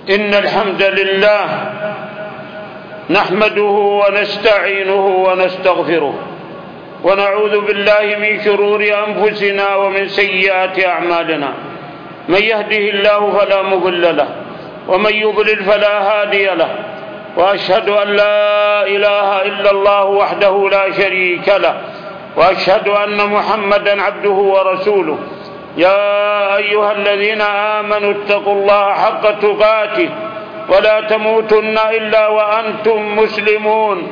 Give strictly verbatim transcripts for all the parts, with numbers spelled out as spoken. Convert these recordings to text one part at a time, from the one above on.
إن الحمد لله نحمده ونستعينه ونستغفره ونعوذ بالله من شرور أنفسنا ومن سيئات أعمالنا. من يهده الله فلا مضل له ومن يضلل فلا هادي له، وأشهد أن لا إله إلا الله وحده لا شريك له، وأشهد أن محمدا عبده ورسوله. يا أيها الذين آمنوا اتقوا الله حق تقاته ولا تموتن إلا وأنتم مسلمون.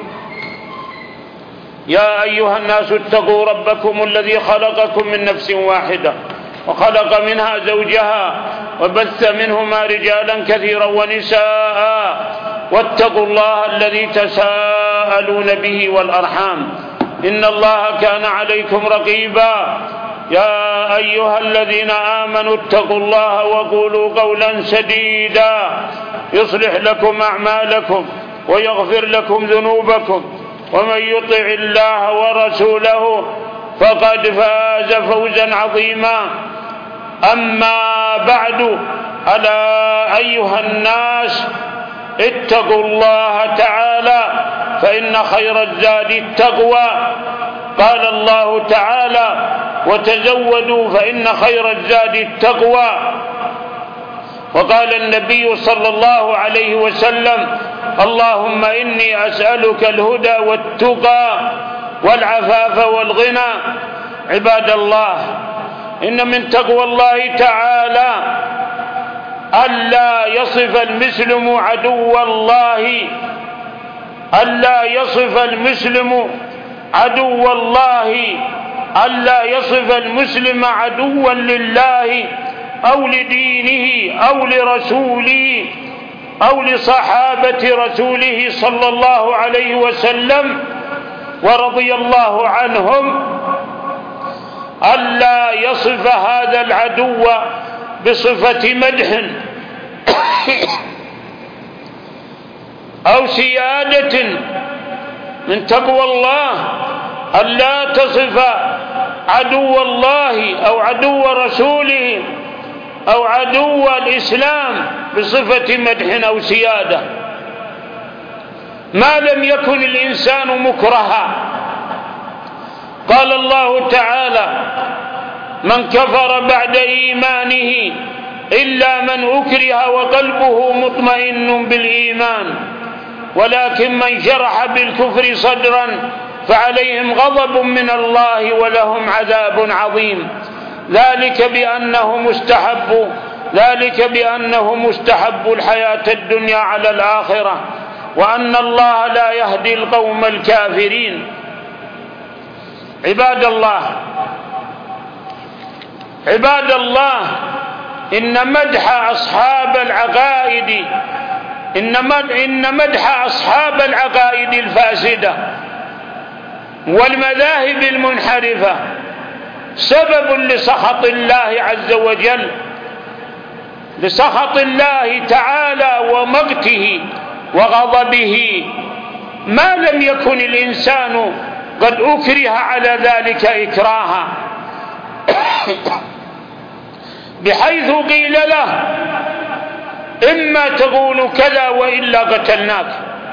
يا أيها الناس اتقوا ربكم الذي خلقكم من نفس واحدة وخلق منها زوجها وبث منهما رجالا كثيرا ونساء، واتقوا الله الذي تساءلون به والأرحام إن الله كان عليكم رقيبا. يا أيها الذين آمنوا اتقوا الله وقولوا قولا سديدا يصلح لكم أعمالكم ويغفر لكم ذنوبكم، ومن يطع الله ورسوله فقد فاز فوزا عظيما. أما بعد، ألا أيها الناس اتقوا الله تعالى فإن خير الزاد التقوى. قال الله تعالى: وتزودوا فإن خير الزاد التقوى. وقال النبي صلى الله عليه وسلم: اللهم إني أسألك الهدى والتقى والعفاف والغنى. عباد الله، إن من تقوى الله تعالى ألا يصف المسلم عدو الله ألا يصف المسلم عدو الله ألا يصف المسلم عدوا لله أو لدينه أو لرسوله أو لصحابة رسوله صلى الله عليه وسلم ورضي الله عنهم، ألا يصف هذا العدو بصفة مدح أو سيادة. من تقوى الله ألا تصف عدو الله أو عدو رسوله أو عدو الإسلام بصفة مدح أو سيادة، ما لم يكن الإنسان مكرها. قال الله تعالى: من كفر بعد إيمانه إلا من أكره وقلبه مطمئن بالإيمان، ولكن من شرح بالكفر صدرا فعليهم غضب من الله ولهم عذاب عظيم. ذلك بأنه مستحب ذلك بأنه مستحب الحياة الدنيا على الآخرة، وأن الله لا يهدي القوم الكافرين. عباد الله عباد الله إن مدح أصحاب العقائد إن مدح أصحاب العقائد الفاسدة والمذاهب المنحرفة سبب لسخط الله عز وجل لسخط الله تعالى ومقته وغضبه، ما لم يكن الإنسان قد أكره على ذلك إكراها، بحيث قيل له: إما تقول كذا وإلا قتلناك.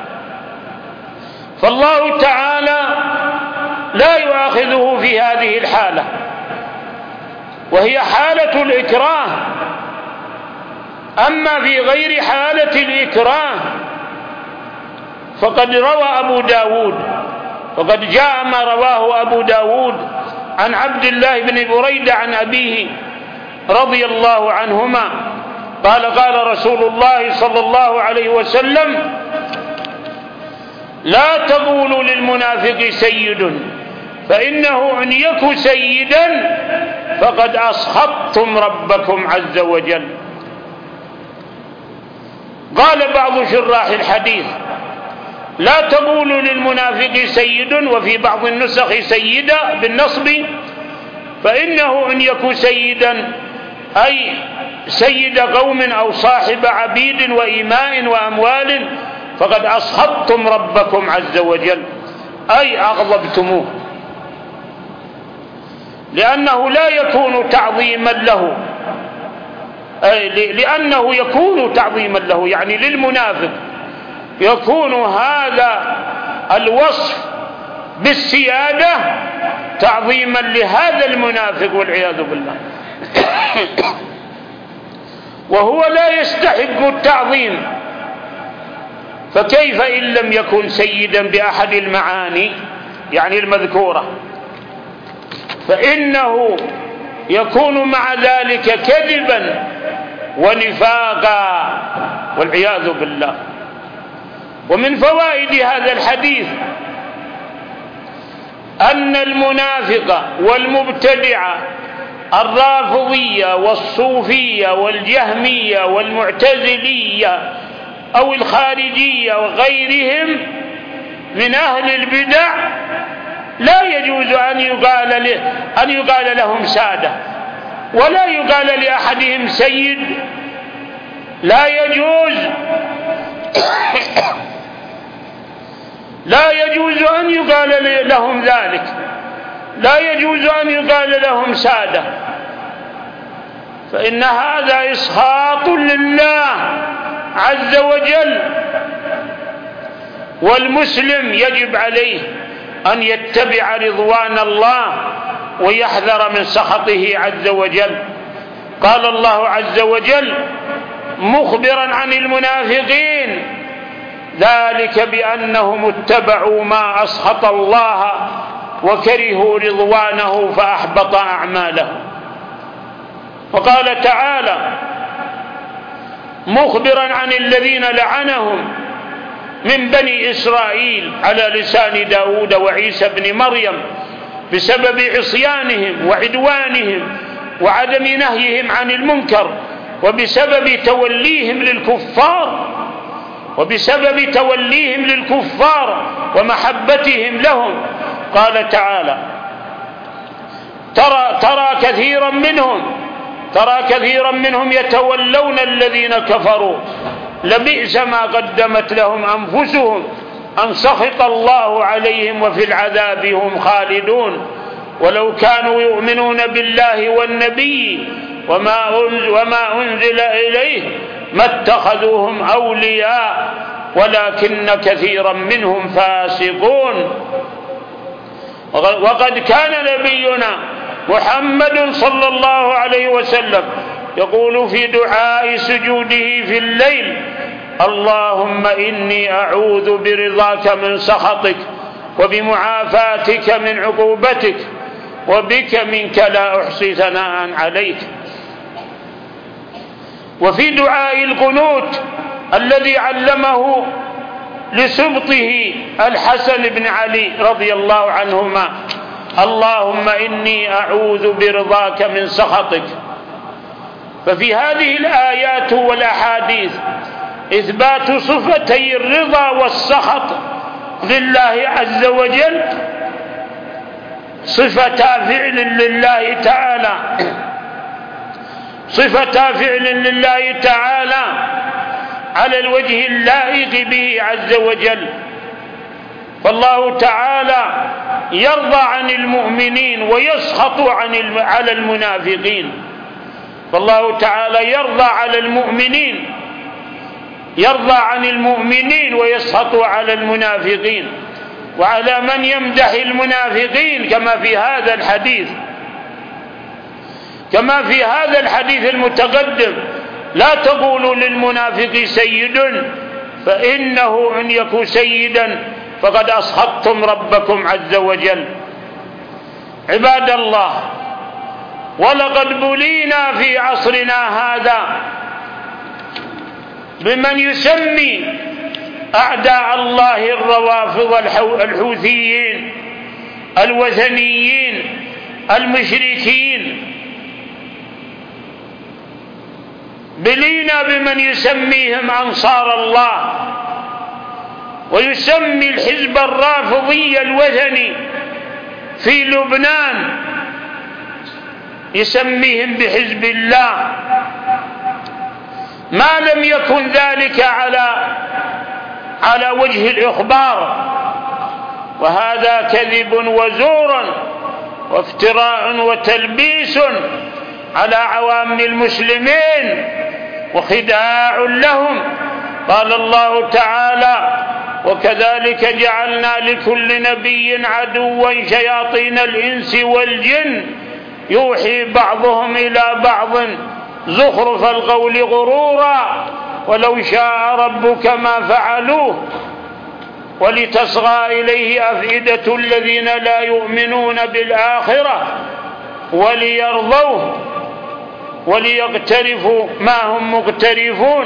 فالله تعالى لا يؤاخذه في هذه الحالة، وهي حالة الإكراه. أما في غير حالة الإكراه فقد روى أبو داود وقد جاء ما رواه أبو داود عن عبد الله بن بريدة عن أبيه رضي الله عنهما قال: قال رسول الله صلى الله عليه وسلم: لا تقولوا للمنافق سيد، فإنه إن يك سيدا فقد أسخطتم ربكم عز وجل. قال بعض شراح الحديث: لا تقولوا للمنافق سيد، وفي بعض النسخ سيدا بالنصب، فإنه إن يك سيدا أي سيد قوم أو صاحب عبيد وإماء وأموال فقد أسخطتم ربكم عز وجل، أي أغضبتموه، لأنه لا يكون تعظيما له لأنه يكون تعظيما له، يعني للمنافق يكون هذا الوصف بالسيادة تعظيما لهذا المنافق والعياذ بالله، وهو لا يستحق التعظيم، فكيف إن لم يكن سيدا بأحد المعاني يعني المذكورة، فإنه يكون مع ذلك كذبا ونفاقا والعياذ بالله. ومن فوائد هذا الحديث أن المنافق والمبتدع الرافضية والصوفية والجهمية والمعتزلية أو الخارجية وغيرهم من أهل البدع لا يجوز أن يقال أن يقال لهم سادة، ولا يقال لأحدهم سيد، لا يجوز لا يجوز أن يقال لهم ذلك، لا يجوز أن يقال لهم سادة، فإن هذا إسخاط لله عز وجل، والمسلم يجب عليه أن يتبع رضوان الله ويحذر من سخطه عز وجل. قال الله عز وجل مخبرا عن المنافقين ذلك بأنهم اتبعوا ما أسخط الله وكرهوا رضوانه فأحبط أعمالهم. وقال تعالى مخبرا عن الذين لعنهم من بني إسرائيل على لسان داود وعيسى بن مريم بسبب عصيانهم وعدوانهم وعدم نهيهم عن المنكر، وبسبب توليهم للكفار وبسبب توليهم للكفار ومحبتهم لهم. قال تعالى ترى, ترى كثيرا منهم ترى كثيرا منهم يتولون الذين كفروا لبئس ما قدمت لهم أنفسهم أن سخط الله عليهم وفي العذاب هم خالدون ولو كانوا يؤمنون بالله والنبي وما أنزل إليه ما اتخذوهم أولياء ولكن كثيرا منهم فاسقون. وقد كان نبينا محمد صلى الله عليه وسلم يقول في دعاء سجوده في الليل اللهم إني أعوذ برضاك من سخطك وبمعافاتك من عقوبتك وبك منك لا أحصي ثناء عليك. وفي دعاء القنوت الذي علمه لسبطه الحسن بن علي رضي الله عنهما اللهم إني أعوذ برضاك من سخطك. ففي هذه الآيات والأحاديث إثبات صفتي الرضا والسخط لله عز وجل، صفتا فعل لله تعالى صفتا فعل لله تعالى على الوجه اللائق به عز وجل. فالله تعالى يرضى عن المؤمنين ويسخط عن على المنافقين. فالله تعالى يرضى على المؤمنين يرضى عن المؤمنين ويسخط على المنافقين وعلى من يمدح المنافقين كما في هذا الحديث كما في هذا الحديث المتقدم لا تقولوا للمنافق سيد فإنه إن يكن سيدا فقد أسخطتم ربكم عز وجل. عباد الله، ولقد بلينا في عصرنا هذا بمن يسمي أعداء الله الروافض الحوثيين الوثنيين المشركين، بلينا بمن يسميهم أنصار الله ويسمي الحزب الرافضي الوثني في لبنان يسميهم بحزب الله، ما لم يكن ذلك على على وجه الإخبار، وهذا كذب وزور وافتراء وتلبيس على عوام المسلمين وخداع لهم. قال الله تعالى: وكذلك جعلنا لكل نبي عدوا شياطين الإنس والجن يوحي بعضهم إلى بعض زخرف القول غرورا ولو شاء ربك ما فعلوه ولتصغى إليه أفئدة الذين لا يؤمنون بالآخرة وليرضوه وليقترفوا ما هم مقترفون.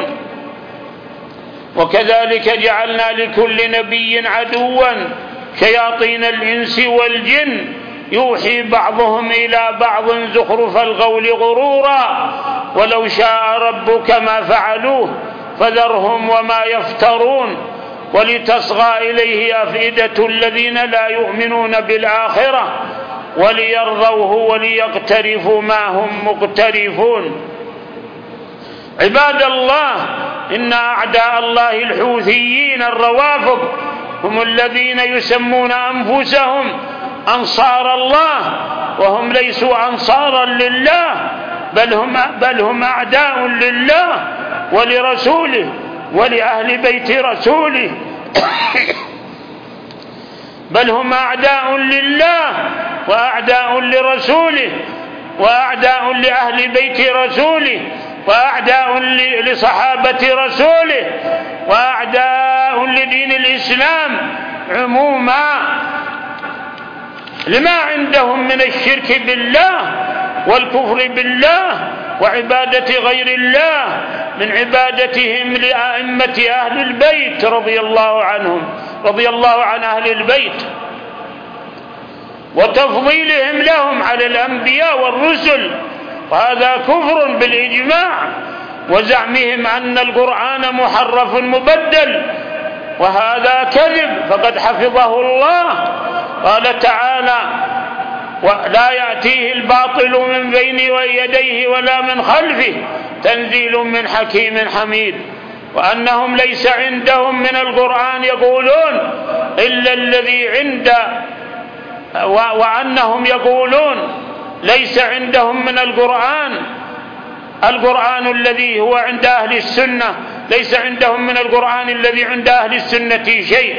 وكذلك جعلنا لكل نبي عدوا شياطين الإنس والجن يوحي بعضهم إلى بعض زخرف القول غرورا ولو شاء ربك ما فعلوه فذرهم وما يفترون ولتصغى إليه أفئدة الذين لا يؤمنون بالآخرة وليرضوه وليقترفوا ما هم مقترفون. عباد الله، إن أعداء الله الحوثيين الروافض هم الذين يسمون أنفسهم أنصار الله وهم ليسوا أنصارا لله، بل هم, بل هم أعداء لله ولرسوله ولأهل بيت رسوله بل هم أعداء لله وأعداء لرسوله وأعداء لأهل بيت رسوله وأعداء لصحابة رسوله وأعداء لدين الإسلام عموما، لما عندهم من الشرك بالله والكفر بالله وعبادة غير الله من عبادتهم لأئمة أهل البيت رضي الله عنهم رضي الله عن أهل البيت وتفضيلهم لهم على الأنبياء والرسل، وهذا كفر بالإجماع، وزعمهم أن القرآن محرف مبدل، وهذا كذب فقد حفظه الله. قال تعالى: ولا يأتيه الباطل من بين يديه ولا من خلفه تنزيل من حكيم حميد. وأنهم ليس عندهم من القرآن يقولون إلا الذي عند وأنهم يقولون ليس عندهم من القرآن القرآن الذي هو عند أهل السنة ليس عندهم من القرآن الذي عند أهل السنة شيء،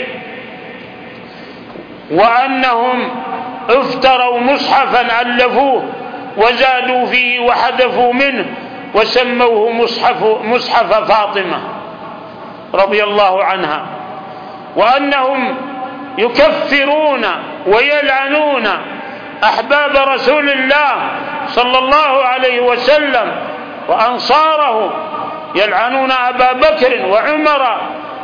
وأنهم افتروا مصحفا ألفوه وزادوا فيه وحذفوا منه وسموه مصحف, مصحف فاطمة رضي الله عنها، وأنهم يكفرون ويلعنون أحباب رسول الله صلى الله عليه وسلم وأنصاره، يلعنون أبا بكر وعمر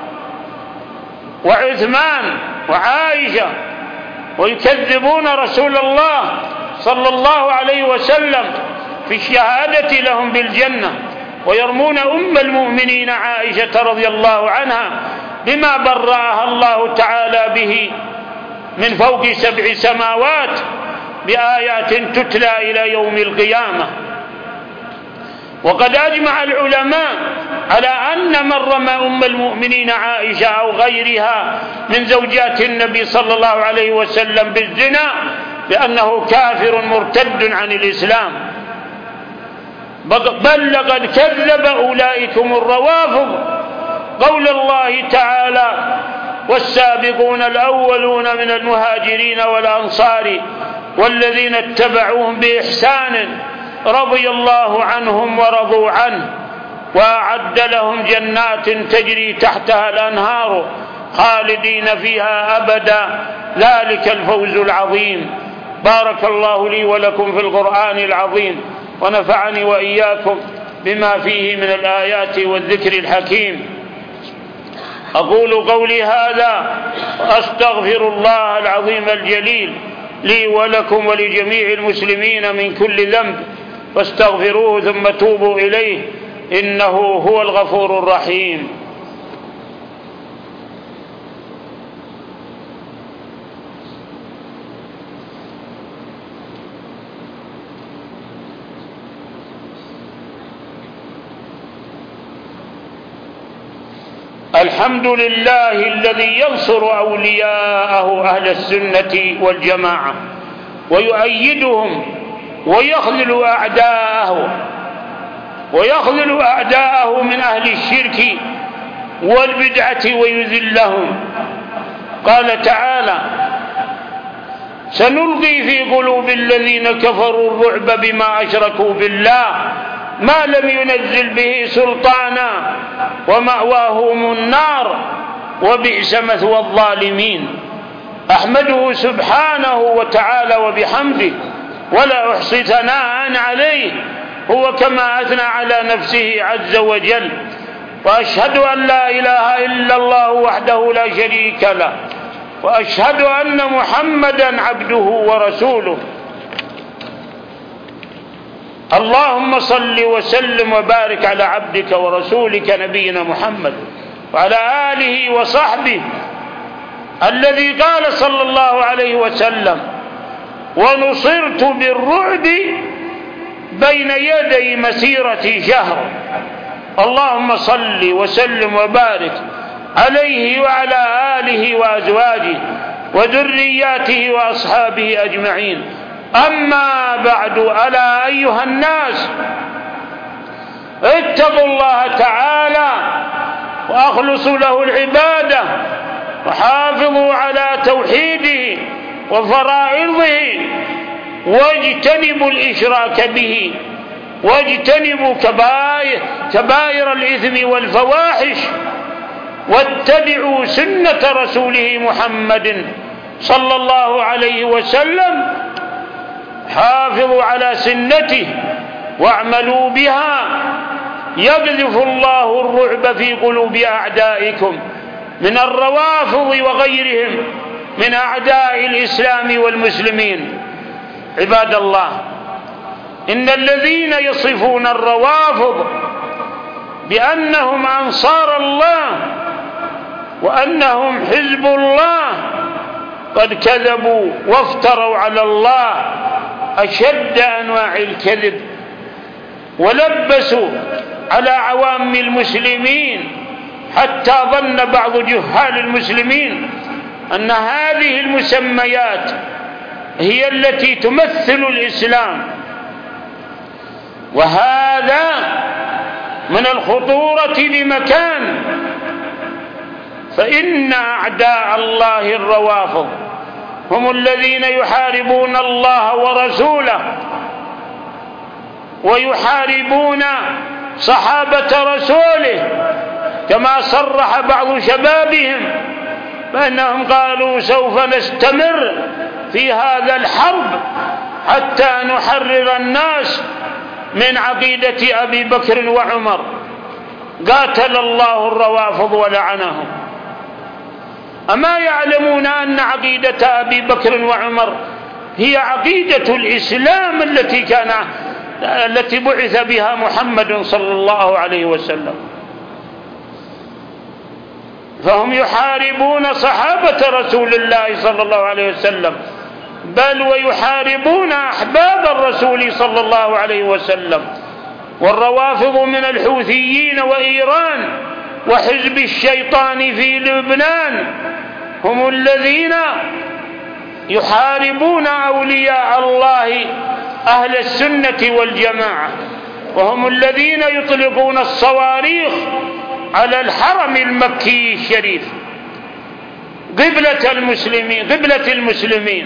وعثمان وعائشة، ويكذبون رسول الله صلى الله عليه وسلم في الشهادة لهم بالجنة، ويرمون أم المؤمنين عائشة رضي الله عنها بما برأها الله تعالى به من فوق سبع سماوات بآيات تتلى إلى يوم القيامة. وقد أجمع العلماء على أن من رمى أم المؤمنين عائشة أو غيرها من زوجات النبي صلى الله عليه وسلم بالزنا بأنه كافر مرتد عن الإسلام، بل لقد كذب أولئكم الروافض قول الله تعالى: والسابقون الأولون من المهاجرين والأنصار والذين اتبعوهم بإحسان رضي الله عنهم ورضوا عنه وأعد لهم جنات تجري تحتها الأنهار خالدين فيها أبدا ذلك الفوز العظيم. بارك الله لي ولكم في القرآن العظيم، ونفعني وإياكم بما فيه من الآيات والذكر الحكيم. أقول قولي هذا وأستغفر الله العظيم الجليل لي ولكم ولجميع المسلمين من كل ذنب، فاستغفروه ثم توبوا إليه إنه هو الغفور الرحيم. الحمد لله الذي ينصر أولياءه أهل السنة والجماعة ويؤيدهم ويخذل أعداءه ويخذل أعداءه من أهل الشرك والبدعة ويذلهم. قال تعالى: سنلقي في قلوب الذين كفروا الرعب بما أشركوا بالله ما لم ينزل به سلطانا ومأواهم النار وبئس مثوى الظالمين. أحمده سبحانه وتعالى وبحمده ولا أحصي ثناء عليه، هو كما أثنى على نفسه عز وجل. وأشهد أن لا إله إلا الله وحده لا شريك له، وأشهد أن محمدا عبده ورسوله. اللهم صل وسلم وبارك على عبدك ورسولك نبينا محمد وعلى آله وصحبه، الذي قال صلى الله عليه وسلم: ونصرت بالرعب بين يدي مسيرة شهر. اللهم صل وسلم وبارك عليه وعلى آله وأزواجه وذرياته وأصحابه أجمعين. أما بعد، ألا أيها الناس، اتقوا الله تعالى وأخلصوا له العبادة وحافظوا على توحيده وفرائضه، واجتنبوا الإشراك به، واجتنبوا كبائر, كبائر الإثم والفواحش، واتبعوا سنة رسوله محمد صلى الله عليه وسلم. حافظوا على سنته واعملوا بها، يقذف الله الرعب في قلوب أعدائكم من الروافض وغيرهم من أعداء الإسلام والمسلمين. عباد الله، إن الذين يصفون الروافض بأنهم أنصار الله وأنهم حزب الله قد كذبوا وافتروا على الله أشد أنواع الكذب، ولبسوا على عوام المسلمين حتى ظن بعض جهال المسلمين أن هذه المسميات هي التي تمثل الإسلام، وهذا من الخطورة بمكان. فإن أعداء الله الروافض هم الذين يحاربون الله ورسوله ويحاربون صحابة رسوله، كما صرح بعض شبابهم بأنهم قالوا: سوف نستمر في هذا الحرب حتى نحرر الناس من عقيدة أبي بكر وعمر. قاتل الله الروافض ولعنهم. أما يعلمون أن عقيدة أبي بكر وعمر هي عقيدة الإسلام التي كان التي بعث بها محمد صلى الله عليه وسلم؟ فهم يحاربون صحابة رسول الله صلى الله عليه وسلم، بل ويحاربون أحباب الرسول صلى الله عليه وسلم. والروافض من الحوثيين وإيران وحزب الشيطان في لبنان هم الذين يحاربون أولياء الله أهل السنة والجماعة، وهم الذين يطلقون الصواريخ على الحرم المكي الشريف قبلة المسلمين قبلة المسلمين.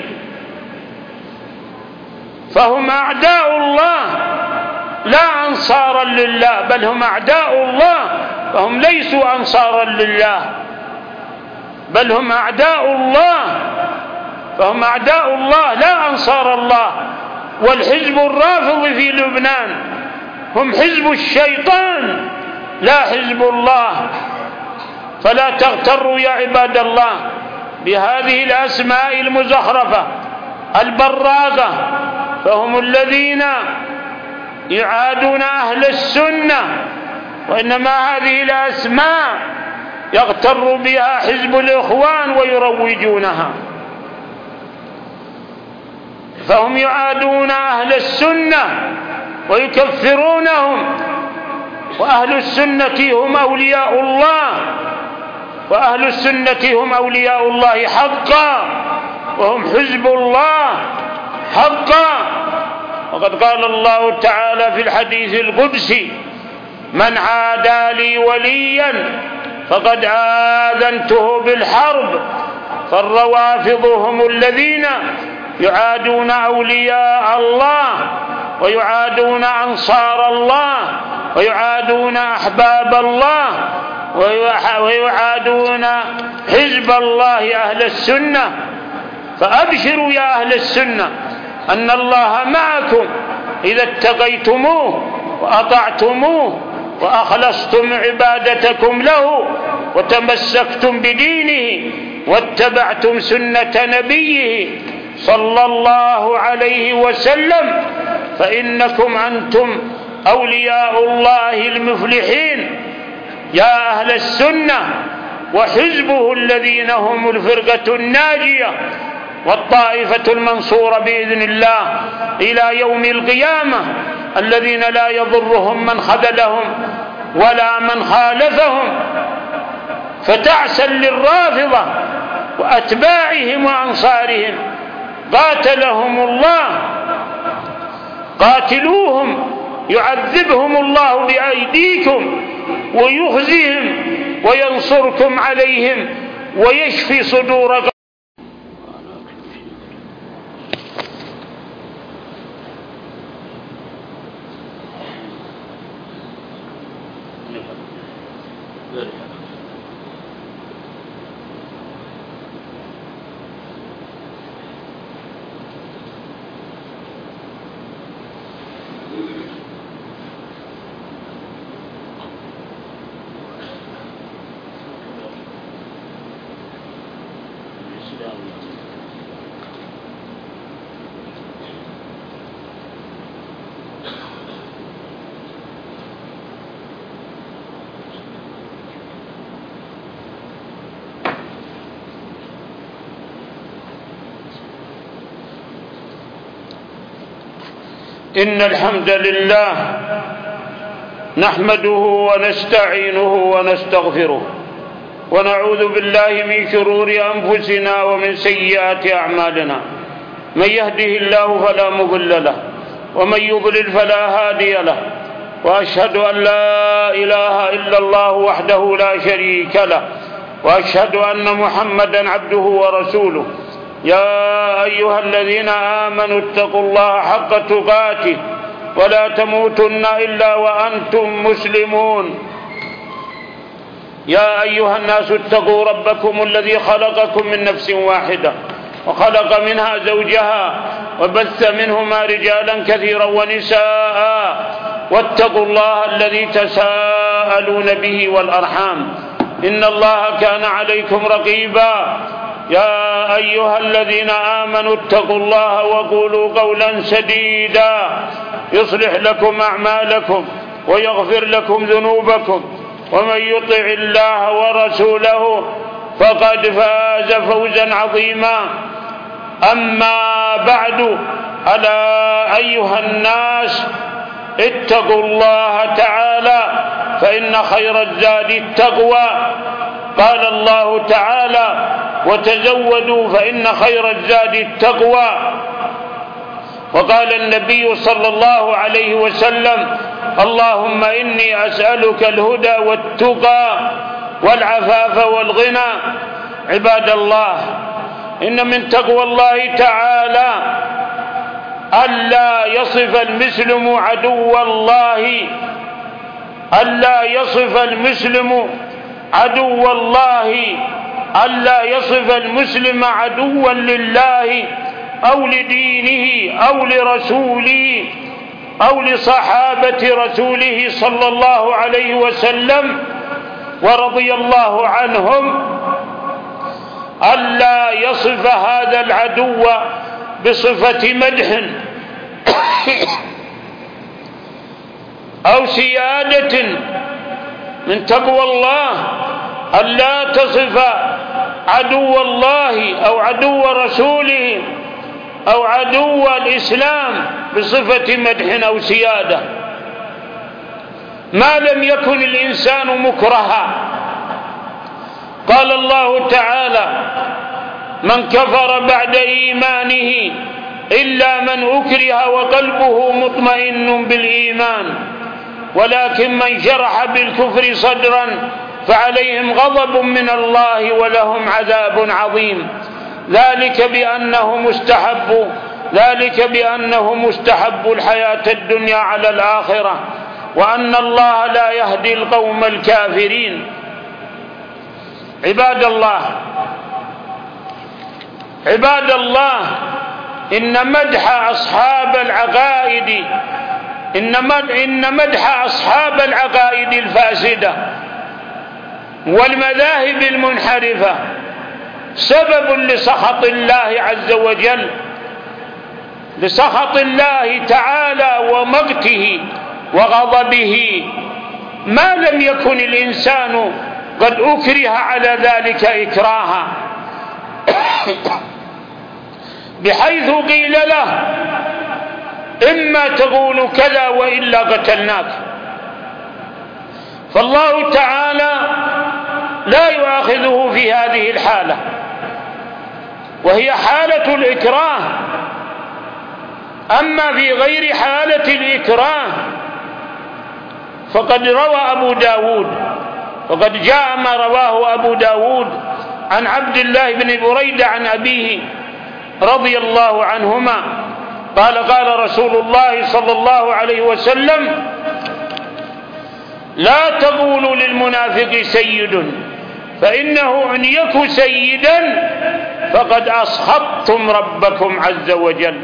فهم أعداء الله لا أنصارا لله، بل هم أعداء الله، فهم ليسوا أنصارا لله، بل هم أعداء الله، فهم أعداء الله لا أنصار الله. والحزب الرافض في لبنان هم حزب الشيطان لا حزب الله. فلا تغتروا يا عباد الله بهذه الأسماء المزخرفة البراقة، فهم الذين يعادون أهل السنة، وإنما هذه الأسماء يغتر بها حزب الإخوان ويروجونها. فهم يعادون أهل السنة ويكفرونهم، وأهل السنة هم أولياء الله، وأهل السنة هم أولياء الله حقا، وهم حزب الله حقا، وقد قال الله تعالى في الحديث القدسي: من عادى لي وليا فقد آذنته بالحرب. فالروافض هم الذين يعادون أولياء الله ويعادون أنصار الله ويعادون أحباب الله ويعادون حزب الله أهل السنة. فأبشروا يا أهل السنة أن الله معكم إذا اتقيتموه وأطعتموه وأخلصتم عبادتكم له وتمسكتم بدينه واتبعتم سنة نبيه صلى الله عليه وسلم، فإنكم أنتم أولياء الله المفلحين يا أهل السنة وحزبه الذين هم الفرقة الناجية والطائفة المنصورة بإذن الله إلى يوم القيامة، الذين لا يضرهم من خذلهم ولا من خالفهم. فتعسا للرافضة وأتباعهم وأنصارهم، قاتلهم الله، قاتلوهم يعذبهم الله بأيديكم ويخزيهم وينصركم عليهم ويشفي صدور. إن الحمد لله نحمده ونستعينه ونستغفره ونعوذ بالله من شرور أنفسنا ومن سيئات أعمالنا. من يهده الله فلا مضل له ومن يضلل فلا هادي له، وأشهد أن لا إله إلا الله وحده لا شريك له، وأشهد أن محمدا عبده ورسوله. يا أيها الذين آمنوا اتقوا الله حق تقاته ولا تموتن إلا وأنتم مسلمون. يا أيها الناس اتقوا ربكم الذي خلقكم من نفس واحدة وخلق منها زوجها وبث منهما رجالا كثيرا ونساء، واتقوا الله الذي تساءلون به والأرحام إن الله كان عليكم رقيبا. يا أيها الذين آمنوا اتقوا الله وقولوا قولا سديدا يصلح لكم أعمالكم ويغفر لكم ذنوبكم، ومن يطع الله ورسوله فقد فاز فوزا عظيما. أما بعد، ألا أيها الناس اتقوا الله تعالى فإن خير الزاد التقوى. قال الله تعالى: وتزودوا فإن خير الزاد التقوى. وقال النبي صلى الله عليه وسلم: اللهم إني أسألك الهدى والتقى والعفاف والغنى. عباد الله، إن من تقوى الله تعالى ألا يصف المسلم عدو الله ألا يصف المسلم عدو الله ألا يصف المسلم عدوا لله أو لدينه أو لرسوله أو لصحابة رسوله صلى الله عليه وسلم ورضي الله عنهم، ألا يصف هذا العدو بصفة مدح أو سيادة. من تقوى الله ألا تصف عدو الله أو عدو رسوله أو عدو الإسلام بصفة مدح أو سيادة، ما لم يكن الإنسان مكرها. قال الله تعالى: من كفر بعد إيمانه إلا من أكره وقلبه مطمئن بالإيمان، ولكن من شرح بالكفر صدرا فعليهم غضب من الله ولهم عذاب عظيم. ذلك بأنه مستحب ذلك بأنه مستحب الحياة الدنيا على الآخرة، وأن الله لا يهدي القوم الكافرين. عباد الله عباد الله إن مدح أصحاب العقائد إن مدح أصحاب العقائد الفاسدة والمذاهب المنحرفة سبب لسخط الله عز وجل لسخط الله تعالى ومقته وغضبه، ما لم يكن الإنسان قد أكره على ذلك إكراها، بحيث قيل له إما تقول كذا وإلا قتلناك. فالله تعالى لا يؤاخذه في هذه الحالة، وهي حالة الإكراه. أما في غير حالة الإكراه فقد روى أبو داود وقد جاء ما رواه أبو داود عن عبد الله بن بريدة عن أبيه رضي الله عنهما قال قال رسول الله صلى الله عليه وسلم: لا تقولوا للمنافق سيد، فإنه إن يك سيدا فقد أسخطتم ربكم عز وجل.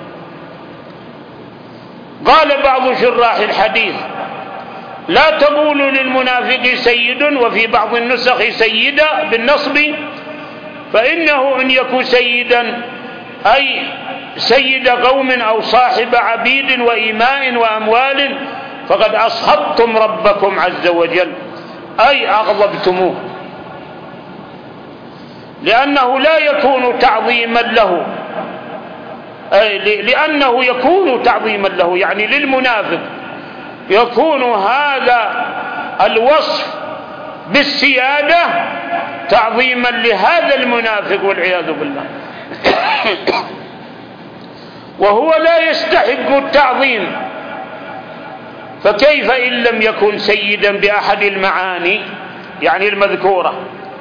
قال بعض شراح الحديث: لا تقولوا للمنافق سيد، وفي بعض النسخ سيدا بالنصب، فإنه إن يك سيدا أي سيد قوم أو صاحب عبيد وإماء وأموال فقد أسخطتم ربكم عز وجل، أي أغضبتموه، لأنه لا يكون تعظيما له أي لأنه يكون تعظيما له، يعني للمنافق يكون هذا الوصف بالسيادة تعظيما لهذا المنافق والعياذ بالله، وهو لا يستحق التعظيم، فكيف إن لم يكن سيدا بأحد المعاني يعني المذكورة؟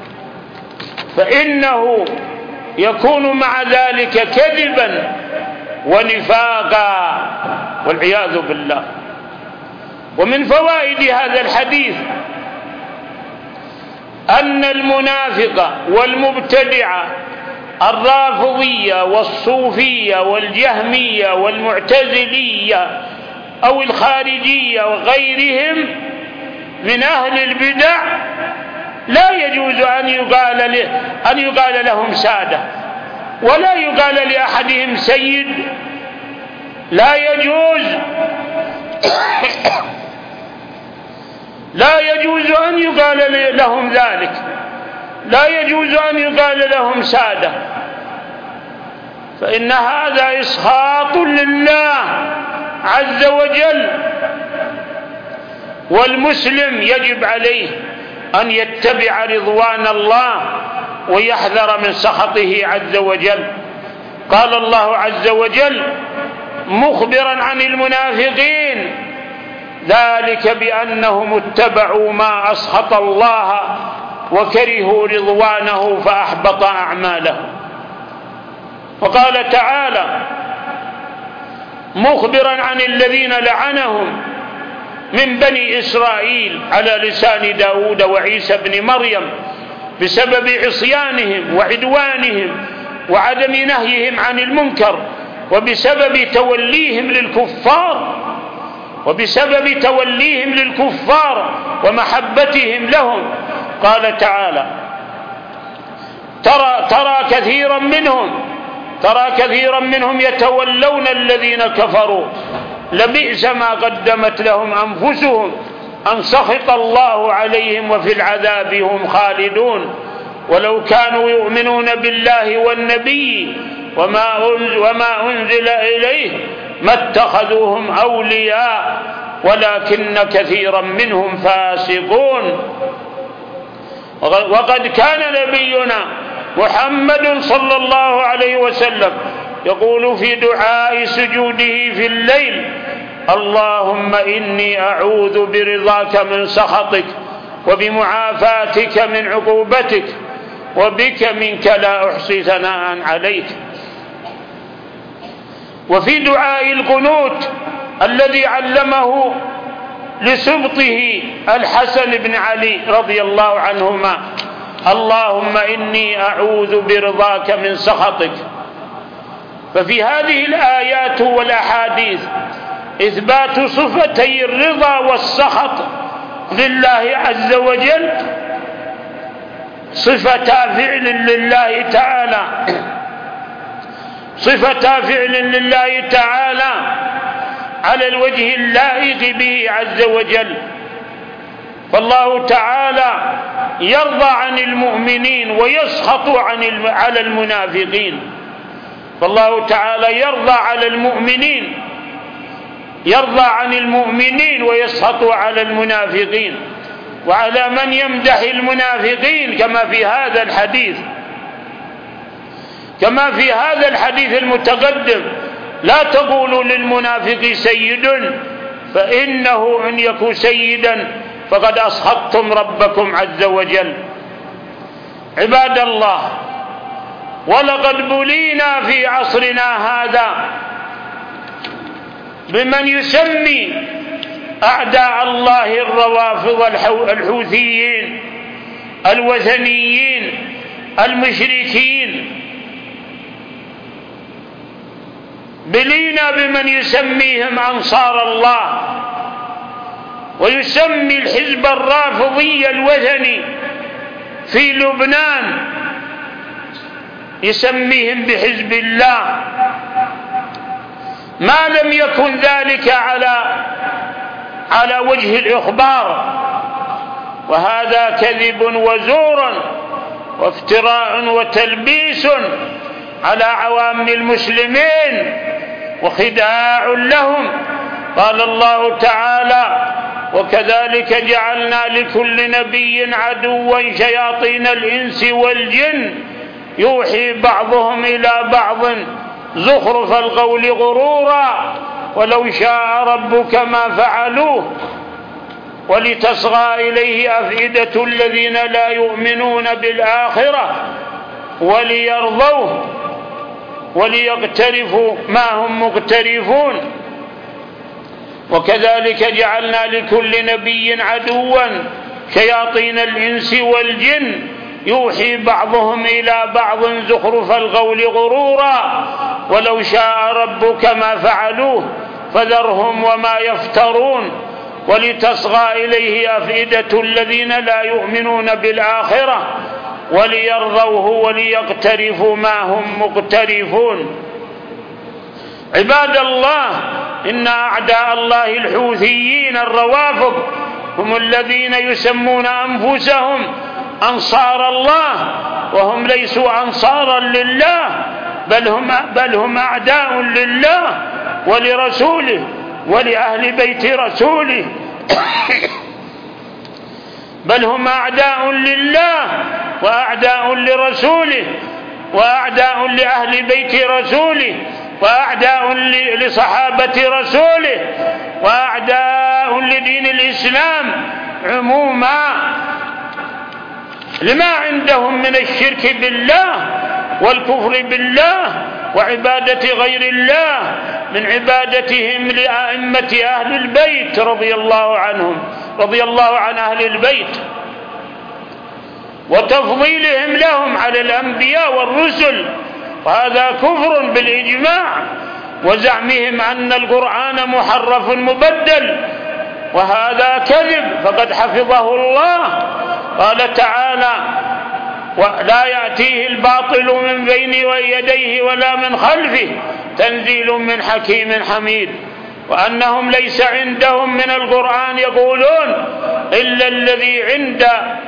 فإنه يكون مع ذلك كذبا ونفاقا والعياذ بالله. ومن فوائد هذا الحديث أن المنافق والمبتدع الرافضية والصوفية والجهمية والمعتزلية أو الخارجية وغيرهم من أهل البدع لا يجوز أن يقال أن يقال لهم سادة، ولا يقال لأحدهم سيد، لا يجوز لا يجوز أن يقال لهم ذلك، لا يجوز أن يقال لهم سادة، فإن هذا إسخاط لله عز وجل. والمسلم يجب عليه أن يتبع رضوان الله ويحذر من سخطه عز وجل. قال الله عز وجل مخبرا عن المنافقين: ذلك بأنهم اتبعوا ما أسخط الله وكرهوا رضوانه فأحبط أعمالهم. وقال تعالى مخبرا عن الذين لعنهم من بني إسرائيل على لسان داود وعيسى بن مريم بسبب عصيانهم وعدوانهم وعدم نهيهم عن المنكر، وبسبب توليهم للكفار وبسبب توليهم للكفار ومحبتهم لهم. قال تعالى ترى, ترى كثيرا منهم ترى كثيرا منهم يتولون الذين كفروا لبئس ما قدمت لهم أنفسهم أن سخط الله عليهم وفي العذاب هم خالدون، ولو كانوا يؤمنون بالله والنبي وما أنزل إليه ما اتخذوهم أولياء ولكن كثيرا منهم فاسقون. وقد كان نبينا محمد صلى الله عليه وسلم يقول في دعاء سجوده في الليل: اللهم إني أعوذ برضاك من سخطك وبمعافاتك من عقوبتك وبك منك لا أحصي ثناء عليك. وفي دعاء القنوت الذي علمه لسبطه الحسن بن علي رضي الله عنهما: اللهم إني أعوذ برضاك من سخطك. ففي هذه الآيات والأحاديث إثبات صفتي الرضا والسخط لله عز وجل، صفتا فعل لله تعالى، صفتا فعل لله تعالى على الوجه اللائق به عز وجل. فالله تعالى يرضى عن المؤمنين ويسخط عن على المنافقين. فالله تعالى يرضى على المؤمنين يرضى عن المؤمنين ويسخط على المنافقين وعلى من يمدح المنافقين، كما في هذا الحديث كما في هذا الحديث المتقدم: لا تقولوا للمنافق سيد فإنه إن يكن سيدا فقد أسخطتم ربكم عز وجل. عباد الله، ولقد بلينا في عصرنا هذا بمن يسمي أعداء الله الروافض الحوثيين الوثنيين المشركين، بلينا بمن يسميهم أنصار الله، ويسمي الحزب الرافضي الوثني في لبنان يسميهم بحزب الله، ما لم يكن ذلك على على وجه الإخبار. وهذا كذب وزور وافتراء وتلبيس على عوام المسلمين وخداع لهم. قال الله تعالى: وكذلك جعلنا لكل نبي عدوا شياطين الإنس والجن يوحي بعضهم إلى بعض زخرف القول غرورا ولو شاء ربك ما فعلوه ولتصغى إليه أفئدة الذين لا يؤمنون بالآخرة وليرضوه وليقترفوا ما هم مقترفون. وكذلك جعلنا لكل نبي عدوا شياطين الإنس والجن يوحي بعضهم إلى بعض زخرف القول غرورا ولو شاء ربك ما فعلوه فذرهم وما يفترون ولتصغى إليه أفئدة الذين لا يؤمنون بالآخرة وليرضوه وليقترفوا ما هم مقترفون. عباد الله، إن أعداء الله الحوثيين الروافض هم الذين يسمون أنفسهم أنصار الله وهم ليسوا أنصارا لله، بل هم, بل هم أعداء لله ولرسوله ولأهل بيت رسوله بل هم أعداء لله وأعداء لرسوله وأعداء لأهل بيت رسوله وأعداء لصحابة رسوله وأعداء لدين الإسلام عموما، لما عندهم من الشرك بالله والكفر بالله وعبادة غير الله من عبادتهم لأئمة أهل البيت رضي الله عنهم رضي الله عن أهل البيت وتفضيلهم لهم على الأنبياء والرسل، وهذا كفر بالإجماع، وزعمهم أن القرآن محرف مبدل، وهذا كذب فقد حفظه الله. قال تعالى: ولا يأتيه الباطل من بين يديه ولا من خلفه تنزيل من حكيم حميد. وأنهم ليس عندهم من القرآن يقولون إلا الذي عند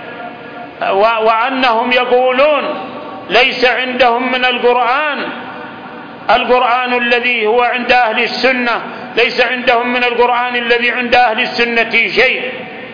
وأنهم يقولون ليس عندهم من القرآن القرآن الذي هو عند أهل السنة، ليس عندهم من القرآن الذي عند أهل السنة شيء،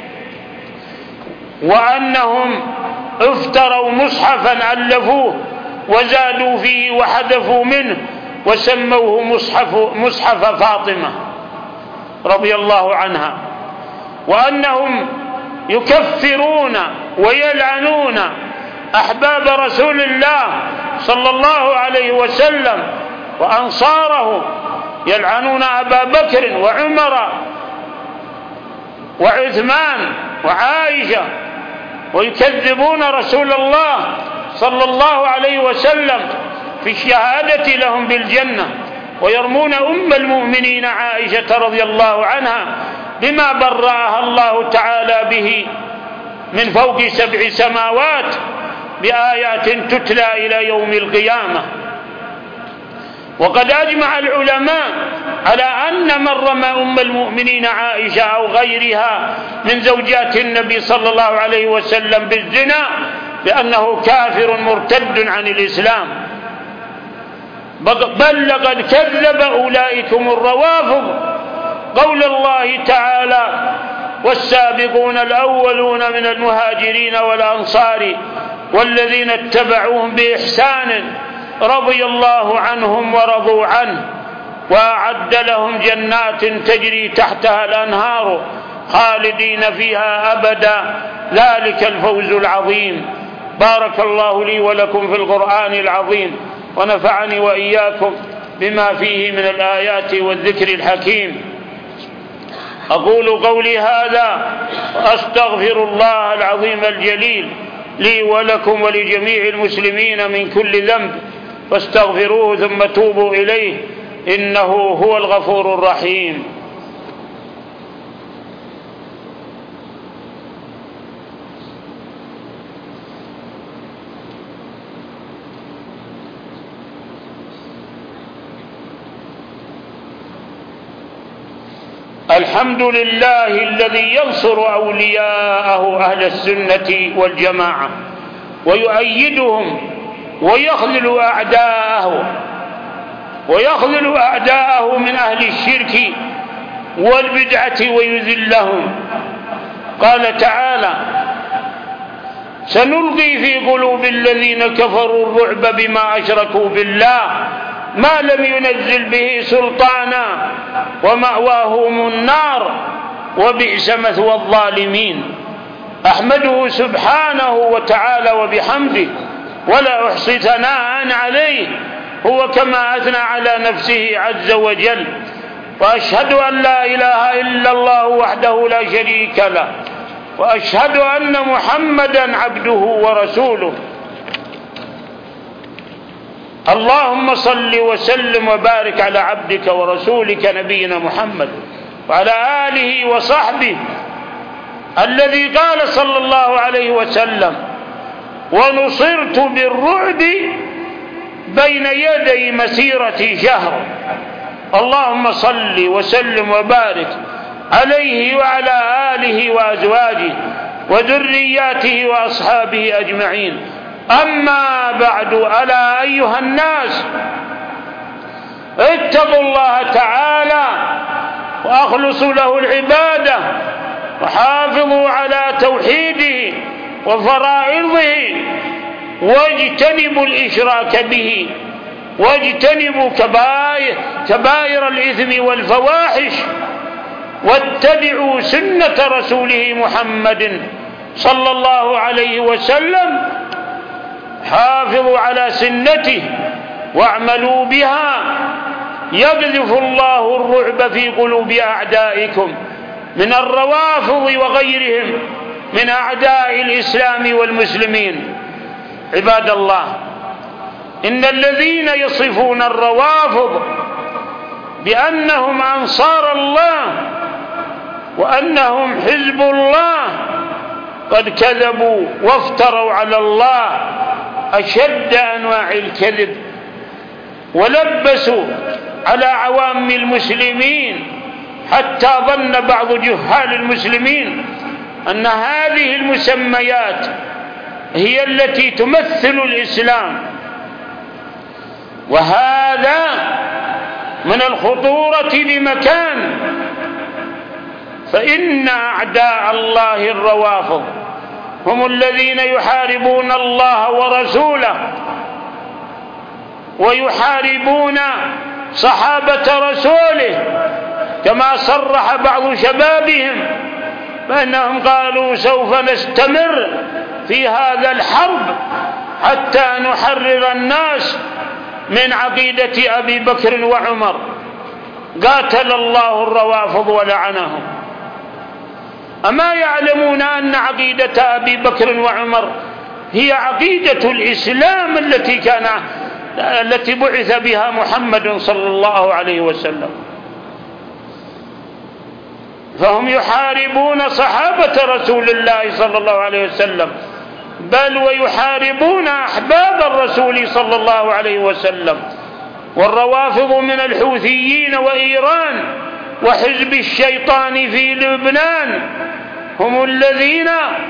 وأنهم افتروا مصحفا ألفوه وزادوا فيه وحذفوا منه وسموه مصحف, مصحف فاطمة رضي الله عنها، وأنهم يكفرون ويلعنون أحباب رسول الله صلى الله عليه وسلم وأنصاره، يلعنون أبا بكر وعمر وعثمان وعائشة، ويكذبون رسول الله صلى الله عليه وسلم في الشهادة لهم بالجنة، ويرمون أم المؤمنين عائشة رضي الله عنها بما برأها الله تعالى به من فوق سبع سماوات بآيات تتلى إلى يوم القيامة. وقد أجمع العلماء على أن من رمى أم المؤمنين عائشة أو غيرها من زوجات النبي صلى الله عليه وسلم بالزنا بأنه كافر مرتد عن الإسلام، بل لقد كذب أولئكم الروافض قول الله تعالى: والسابقون الأولون من المهاجرين والأنصار والذين اتبعوهم بإحسان رضي الله عنهم ورضوا عنه وأعد لهم جنات تجري تحتها الأنهار خالدين فيها أبدا ذلك الفوز العظيم. بارك الله لي ولكم في القرآن العظيم، ونفعني وإياكم بما فيه من الآيات والذكر الحكيم. أقول قولي هذا وأستغفر الله العظيم الجليل لي ولكم ولجميع المسلمين من كل ذنب، فاستغفروه ثم توبوا إليه إنه هو الغفور الرحيم. الحمد لله الذي ينصر أولياءه أهل السنة والجماعة ويؤيدهم ويخذل أعداءه ويخذل أعداءه من أهل الشرك والبدعة ويذلهم. قال تعالى: سنلقي في قلوب الذين كفروا الرعب بما أشركوا بالله ما لم ينزل به سلطانا ومأواهم النار وبئس مثوى الظالمين. أحمده سبحانه وتعالى وبحمده ولا أحصي ثناء عليه، هو كما أثنى على نفسه عز وجل. وأشهد أن لا إله إلا الله وحده لا شريك له، وأشهد أن محمدا عبده ورسوله. اللهم صل وسلم وبارك على عبدك ورسولك نبينا محمد وعلى آله وصحبه الذي قال صلى الله عليه وسلم: ونصرت بالرعب بين يدي مسيرة شهر. اللهم صل وسلم وبارك عليه وعلى آله وأزواجه وذرياته وأصحابه أجمعين. أما بعد، ألا أيها الناس اتقوا الله تعالى وأخلصوا له العبادة وحافظوا على توحيده وفرائضه واجتنبوا الإشراك به واجتنبوا كبائر, كبائر الإثم والفواحش واتبعوا سنة رسوله محمد صلى الله عليه وسلم. حافظوا على سنته واعملوا بها يقذف الله الرعب في قلوب أعدائكم من الروافض وغيرهم من أعداء الإسلام والمسلمين. عباد الله، إن الذين يصفون الروافض بأنهم أنصار الله وأنهم حزب الله قد كذبوا وافتروا على الله أشد أنواع الكذب، ولبسوا على عوام المسلمين حتى ظن بعض جهال المسلمين أن هذه المسميات هي التي تمثل الإسلام، وهذا من الخطورة بمكان. فإن أعداء الله الروافض هم الذين يحاربون الله ورسوله ويحاربون صحابة رسوله، كما صرح بعض شبابهم فإنهم قالوا سوف نستمر في هذا الحرب حتى نحرر الناس من عقيدة أبي بكر وعمر. قاتل الله الروافض ولعنهم. أما يعلمون أن عقيدة أبي بكر وعمر هي عقيدة الإسلام التي كان التي بعث بها محمد صلى الله عليه وسلم؟ فهم يحاربون صحابة رسول الله صلى الله عليه وسلم، بل ويحاربون أحباب الرسول صلى الله عليه وسلم. والروافض من الحوثيين وإيران وحزب الشيطان في لبنان هم الذين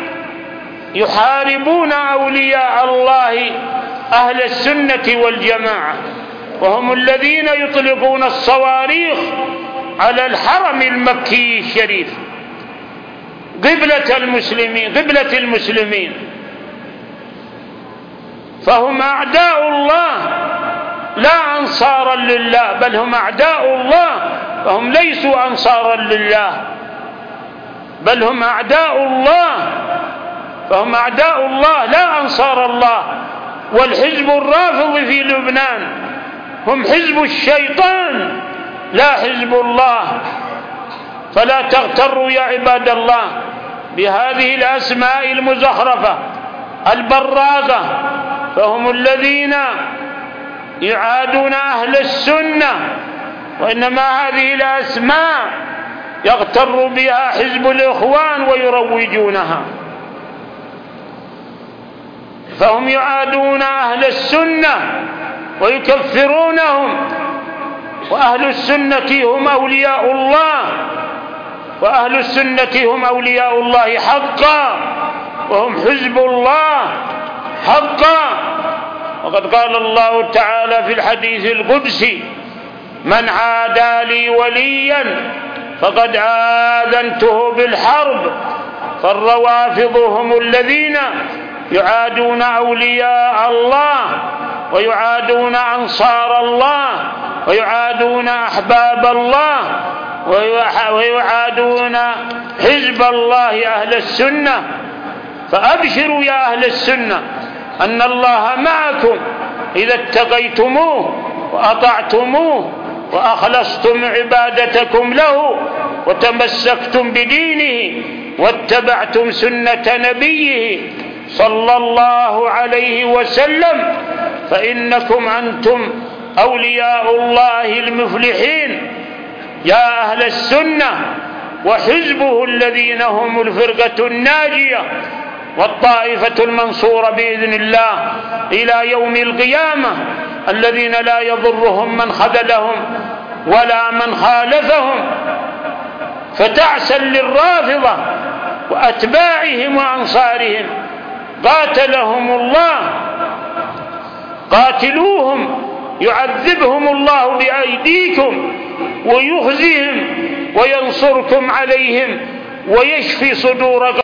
يحاربون أولياء الله أهل السنة والجماعة، وهم الذين يطلقون الصواريخ على الحرم المكي الشريف قبلة المسلمين قبلة المسلمين. فهم أعداء الله لا أنصارا لله، بل هم أعداء الله، فهم ليسوا أنصارا لله بل هم أعداء الله، فهم أعداء الله لا أنصار الله. والحزب الرافض في لبنان هم حزب الشيطان لا حزب الله. فلا تغتروا يا عباد الله بهذه الأسماء المزخرفة البراقة، فهم الذين يعادون أهل السنة، وإنما هذه الأسماء يغتر بها حزب الإخوان ويروجونها. فهم يعادون أهل السنة ويكفرونهم، وأهل السنة هم أولياء الله، وأهل السنة هم أولياء الله حقا، وهم حزب الله حقا. وقد قال الله تعالى في الحديث القدسي: من عادى لي وليا فقد آذنته بالحرب. فالروافض هم الذين يعادون أولياء الله ويعادون أنصار الله ويعادون أحباب الله ويعادون حزب الله أهل السنة. فأبشروا يا أهل السنة أن الله معكم إذا اتقيتموه وأطعتموه وأخلصتم عبادتكم له وتمسكتم بدينه واتبعتم سنة نبيه صلى الله عليه وسلم، فإنكم أنتم أولياء الله المفلحين يا أهل السنة وحزبه الذين هم الفرقة الناجية والطائفة المنصورة بإذن الله إلى يوم القيامة، الذين لا يضرهم من خذلهم ولا من خالفهم. فتعسا للرافضة وأتباعهم وأنصارهم، قاتلهم الله، قاتلوهم يعذبهم الله بأيديكم ويخزيهم وينصركم عليهم ويشفي صدور